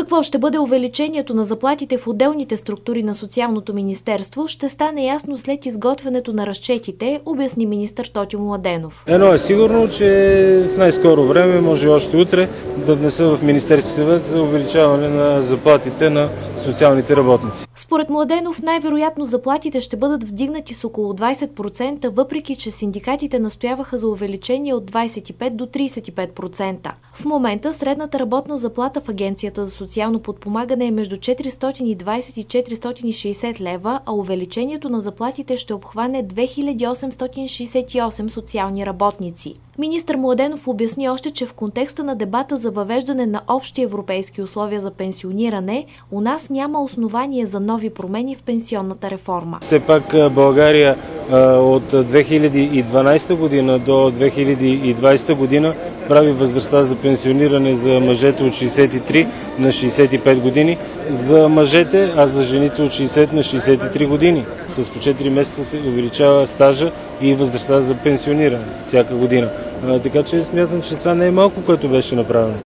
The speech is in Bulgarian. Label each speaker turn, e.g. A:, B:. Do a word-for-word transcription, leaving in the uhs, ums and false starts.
A: Какво ще бъде увеличението на заплатите в отделните структури на Социалното министерство, ще стане ясно след изготвянето на разчетите, обясни министър Тотю Младенов.
B: Едно е сигурно, че в най-скоро време, може още утре, да внеса в Министерския съвет за увеличаване на заплатите на социалните работници.
A: Според Младенов, най-вероятно заплатите ще бъдат вдигнати с около двадесет процента, въпреки че синдикатите настояваха за увеличение от двадесет и пет до тридесет и пет процента. В момента средната работна заплата в Агенцията за социално подпомагане е между четиристотин и двадесет и четиристотин и шестдесет лева, а увеличението на заплатите ще обхване две хиляди осемстотин шестдесет и осем социални работници. Министър Младенов обясни още, че в контекста на дебата за въвеждане на общи европейски условия за пенсиониране, у нас няма основание за нови промени в пенсионната реформа.
B: Все пак България от две хиляди и дванадесета година до две хиляди и двадесета година прави възрастта за пенсиониране за мъжете от шестдесет и три на шестдесет и пет години, за мъжете, а за жените от шестдесет на шестдесет и три години. С по четири месеца се увеличава стажа и възрастта за пенсиониране всяка година. Така че смятам, че това не е малко, което беше направено.